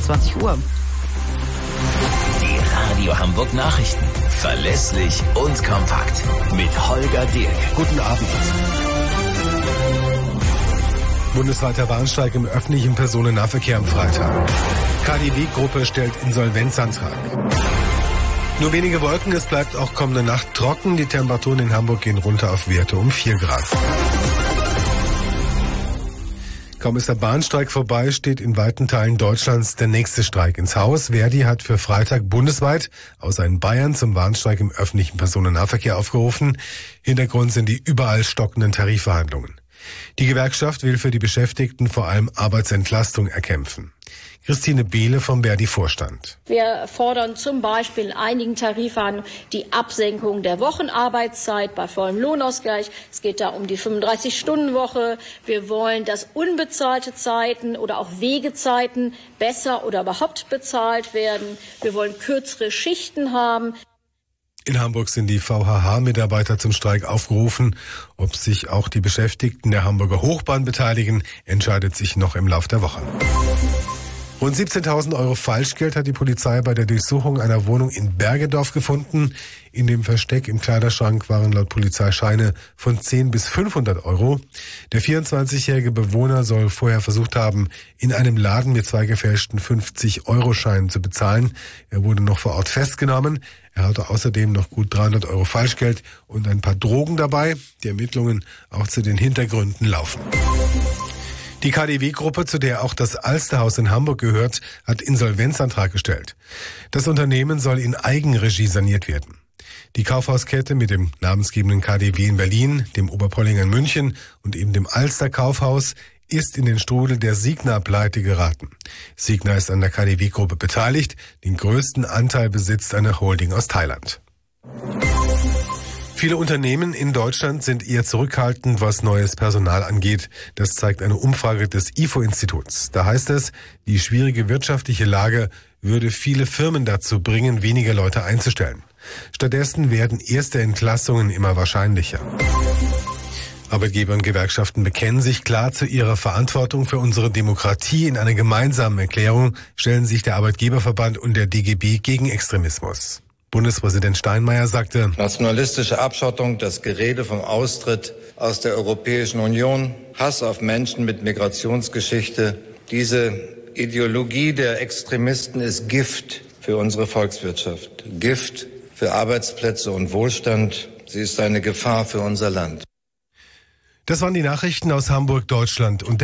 20 Uhr. Die Radio Hamburg Nachrichten. Verlässlich und kompakt. Mit Holger Dirk. Guten Abend. Bundesweiter Warnstreik im öffentlichen Personennahverkehr am Freitag. KaDeWe-Gruppe stellt Insolvenzantrag. Nur wenige Wolken, es bleibt auch kommende Nacht trocken. Die Temperaturen in Hamburg gehen runter auf Werte um 4 Grad. Kaum ist der Bahnstreik vorbei, steht in weiten Teilen Deutschlands der nächste Streik ins Haus. Verdi hat für Freitag bundesweit, außer in Bayern, zum Warnstreik im öffentlichen Personennahverkehr aufgerufen. Hintergrund sind die überall stockenden Tarifverhandlungen. Die Gewerkschaft will für die Beschäftigten vor allem Arbeitsentlastung erkämpfen. Christine Behle vom Verdi-Vorstand. Wir fordern zum Beispiel in einigen Tarifverhandlungen die Absenkung der Wochenarbeitszeit bei vollem Lohnausgleich. Es geht da um die 35-Stunden-Woche. Wir wollen, dass unbezahlte Zeiten oder auch Wegezeiten besser oder überhaupt bezahlt werden. Wir wollen kürzere Schichten haben. In Hamburg sind die VHH-Mitarbeiter zum Streik aufgerufen. Ob sich auch die Beschäftigten der Hamburger Hochbahn beteiligen, entscheidet sich noch im Lauf der Woche. Rund 17.000 € Falschgeld hat die Polizei bei der Durchsuchung einer Wohnung in Bergedorf gefunden. In dem Versteck im Kleiderschrank waren laut Polizei Scheine von 10 bis 500 €. Der 24-jährige Bewohner soll vorher versucht haben, in einem Laden mit 2 gefälschten 50-Euro-Scheinen zu bezahlen. Er wurde noch vor Ort festgenommen. Er hatte außerdem noch gut 300 € Falschgeld und ein paar Drogen dabei. Die Ermittlungen auch zu den Hintergründen laufen. Die KaDeWe-Gruppe, zu der auch das Alsterhaus in Hamburg gehört, hat Insolvenzantrag gestellt. Das Unternehmen soll in Eigenregie saniert werden. Die Kaufhauskette mit dem namensgebenden KaDeWe in Berlin, dem Oberpollinger in München und eben dem Alster Kaufhaus ist in den Strudel der Signa-Pleite geraten. Signa ist an der KaDeWe-Gruppe beteiligt. Den größten Anteil besitzt eine Holding aus Thailand. Viele Unternehmen in Deutschland sind eher zurückhaltend, was neues Personal angeht. Das zeigt eine Umfrage des IFO-Instituts. Da heißt es, die schwierige wirtschaftliche Lage würde viele Firmen dazu bringen, weniger Leute einzustellen. Stattdessen werden erste Entlassungen immer wahrscheinlicher. Arbeitgeber und Gewerkschaften bekennen sich klar zu ihrer Verantwortung für unsere Demokratie. In einer gemeinsamen Erklärung stellen sich der Arbeitgeberverband und der DGB gegen Extremismus. Bundespräsident Steinmeier sagte: Nationalistische Abschottung, das Gerede vom Austritt aus der Europäischen Union, Hass auf Menschen mit Migrationsgeschichte. Diese Ideologie der Extremisten ist Gift für unsere Volkswirtschaft, Gift für Arbeitsplätze und Wohlstand. Sie ist eine Gefahr für unser Land. Das waren die Nachrichten aus Hamburg, Deutschland und